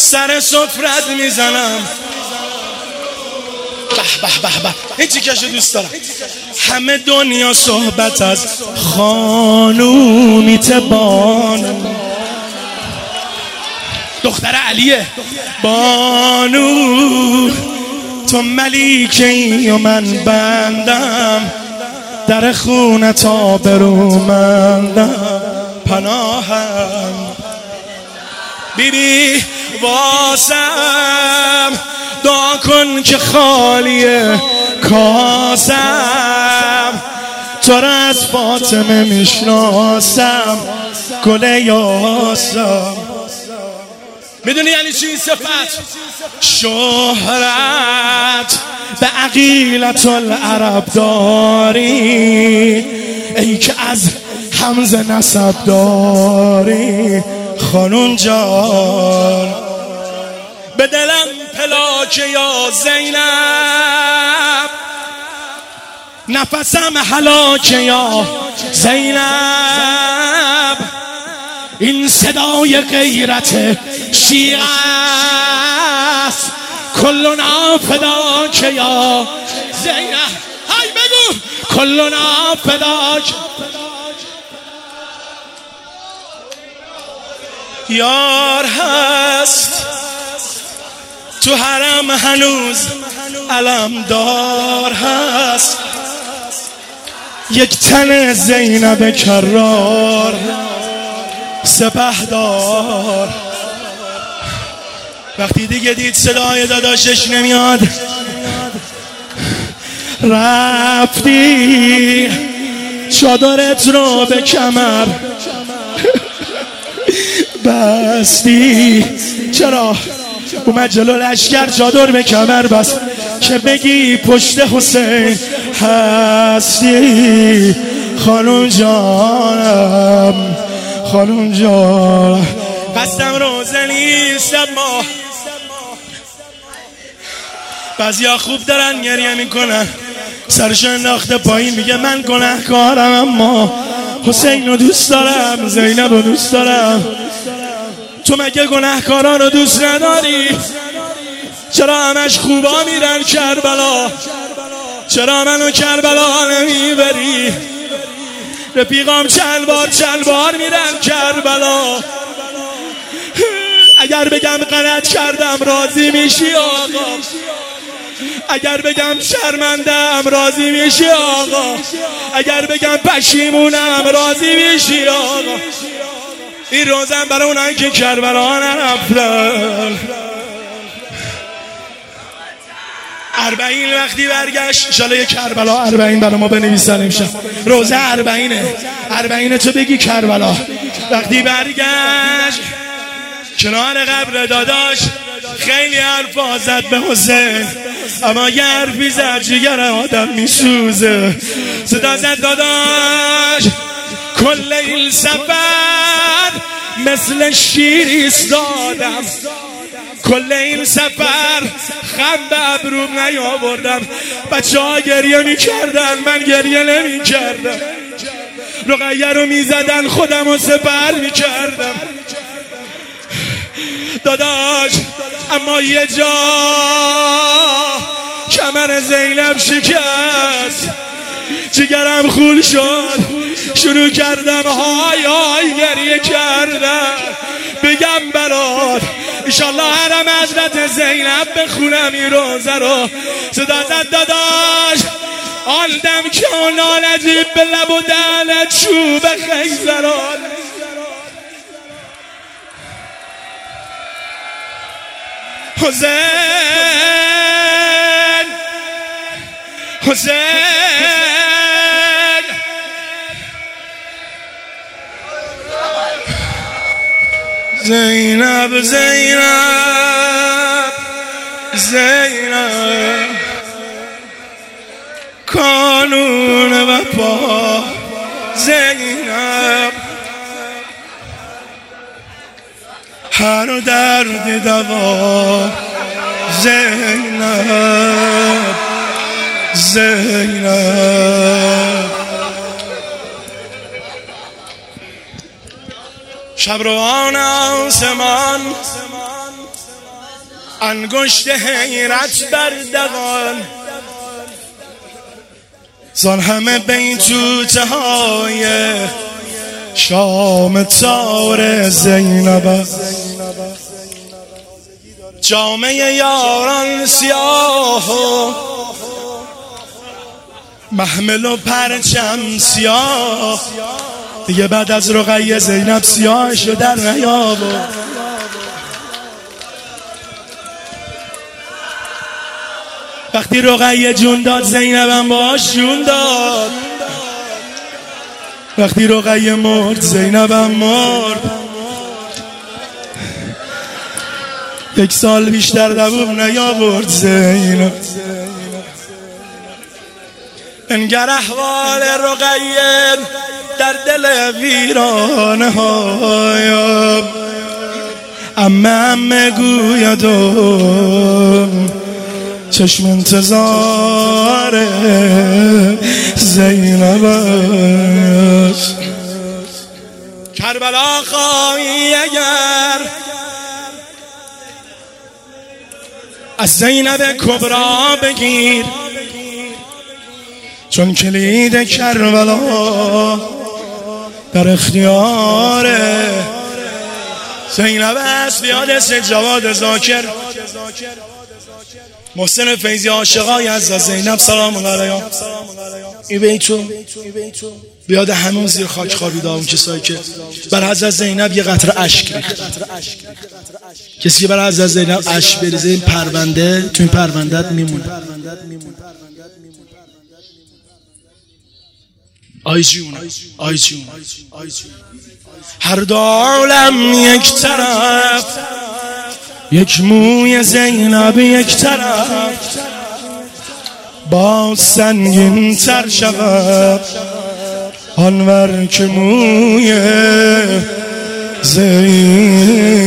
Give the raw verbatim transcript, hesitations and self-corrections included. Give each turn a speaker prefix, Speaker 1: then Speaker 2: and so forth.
Speaker 1: سر سفرت میزنم. به به به به این چیکشو دوست دارم. همه دنیا صحبت از خانومیت بانو، دختر علیه بانو، تو ملیکی و من بندم، در خونت آبرومندم، پناهم بیبی واسم دعا کن که خالیه کاسم، تو را از فاطمه میشناسم گل یاسم. میدونی یعنی چی این صفت؟ شهرت به عقیلت العرب داری، ای که از حمزه نسب داری خانون جان. به دلم پلاکه یا زینب، نفسم هلاکه یا زینب، این صدای غیرت شیعه است، کلنا فداک یا زینب. های بگو کلنا فداک. یار هست تو حرم هنوز علمدار هست، یک تن زینب کرار سپهدار. وقتی دیگه دید صدای داداشش نمیاد، رفتی چادرت رو به کمر بستی. چرا؟ اومد جلو لشکر چادر به کمر بست که بگی پشت حسین هستی. خانون جانم خانون جانم، قصدم روزه نیست اما بعضیا خوب دارن گریه میکنن، سرشو انداخته پایین میگه من گناهکارم اما حسین رو دوست دارم، زینب رو دوست دارم. تو مگه گناهکاران رو دوست نداری؟ چرا همش خوبا میرن کربلا؟ چرا منو کربلا نمیبری؟ رفیقام چند بار چند بار میرن کربلا. اگر بگم غلط کردم راضی میشی آقا؟ اگر بگم شرمندم راضی میشی آقا؟ اگر بگم پشیمونم راضی میشی آقا؟ این روزم برای اونایی که کربلا نرفتن. اربعین وقتی برگشت، انشالله یه کربلا اربعین برای ما بنویسن امشب. روزه اربعینه، اربعینه تو بگی کربلا. وقتی برگشت کنار قبر داداش خیلی حرفا زد به حسین، اما یه حرفی زد جگر آدم میسوزه. صدا زد داداش کل این سفر مثل شیر ایستادم، کل این سفر خم به ابروم نیاوردم. بچه ها گریه می کردن من گریه نمی کردم، رقیه رو می زدن خودم رو سپر می کردم داداش. اما یه جا کمر زینب شکست، جگرم خول شد، شروع کردم های های گریه کردم. بگم برات انشالله حرم حضرت زینب بخونم این روزه رو. صدا زد داداش آن دم که اون نالجیب به لب و دهنت چوب خیزران. حسین حسین زینب زینب زینب کانون وفا زینب، هر درد دوا زینب زینب. شب روان آسمان انگشت حیرت بر دهان زان همه بیتوته های شام تار زینب جامعه یاران سیاه و محمل و پرچم سیاه دیگه بعد از رقیه زینب سیاهشو در نیاب وقتی رقیه جون داد زینبم باش جون داد وقتی رقیه مرد زینبم مرد یک سال بیشتر دووم نیاورد زینب انگر احوال رقیه در دل ویرانه هایم امه امه گویدم چشم انتظار زینب است کربلا خواهی اگر از زینب کبرا بگیر چون کلید کربلا در اختیار زینب است. بیاد اسم جواد ذاکر محسن فیضی عاشقای از زینب سلام الله علیها ای بیتو بیاد همون زیر خاک خوابیده اون کسایی که بر حضرت زینب یه قطره اشک ریخت. کسی که بر حضرت زینب اشک بریزه این پرونده تو این پروندهت میمونه. آی جون آی جون هر دو عالم یک طرف یک موی زینب یک طرف با سنگین تر شود آنور که موی زینب